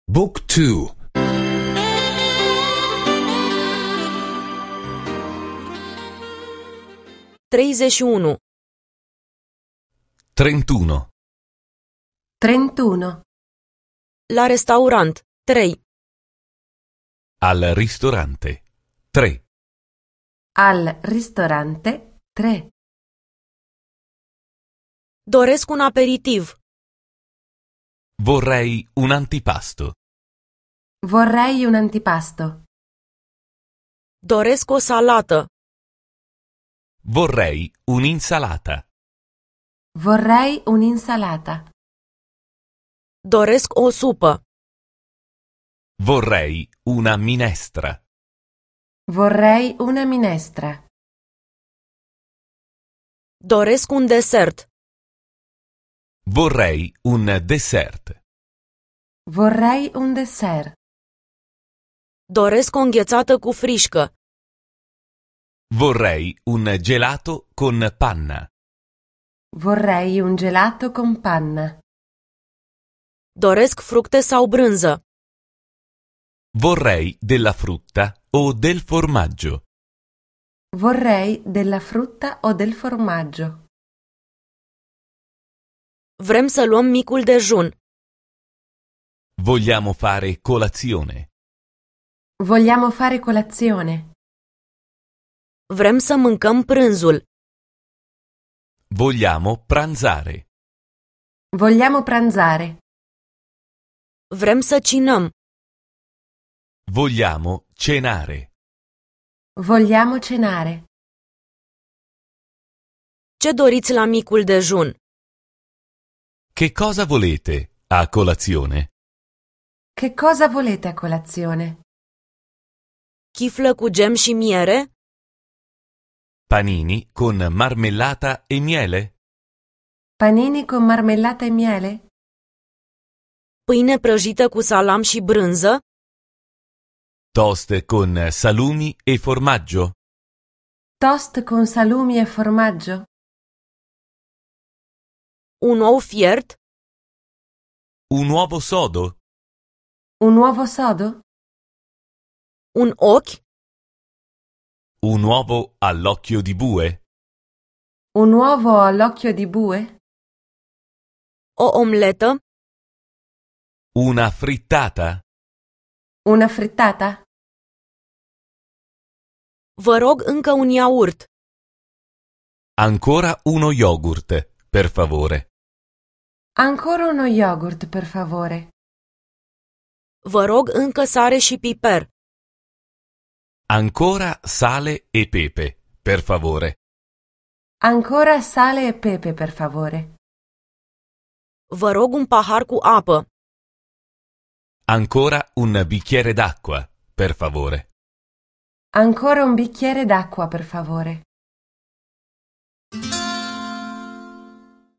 Book 2. 31. 31. 31. La restaurant. 3. Al ristorante. 3. Al ristorante 3. Doresc un aperitiv. Vorrei un antipasto. Vorrei un antipasto. Doresc o salată. Vorrei un'insalata. Vorrei un'insalata. Doresc o supă. Vorrei una minestra. Vorrei una minestra. Doresc un desert. Vorrei un dessert. Vorrei un dessert. Doresc o înghețată cu frișcă. Vorrei un gelato con panna. Vorrei un gelato con panna. Doresc fructe sau brânză. Vorrei della frutta o del formaggio. Vorrei della frutta o del formaggio. Vrem să luăm micul dejun. Vogliamo fare colazione. Vogliamo fare colazione. Vrem să mâncăm prânzul. Vogliamo pranzare. Vogliamo pranzare. Vrem să cinăm. Vogliamo cenare. Vogliamo cenare. Ce doriți la micul dejun? Che cosa volete a colazione? Che cosa volete a colazione? Chiflă cu gem și miere? Panini con marmellata e miele? Panini con marmellata e miele? Pâine prăjită cu salam și brânză? Toast con salumi e formaggio? Toast con salumi e formaggio? Un ou fiert? Un uovo sodo? Un uovo sodo? Un ochi? Un uovo all'occhio di bue? Un uovo all'occhio di bue? O omletă? Una frittata? Una frittata? Vă rog încă un iaurt. Ancora uno yogurt, per favore. Ancora uno yogurt, per favore. Vă rog încă sare și piper. Ancora sale e pepe, per favore. Ancora sale e pepe, per favore. Vă rog un pahar cu apă. Ancora un bicchiere d'acqua, per favore. Ancora un bicchiere d'acqua, per favore.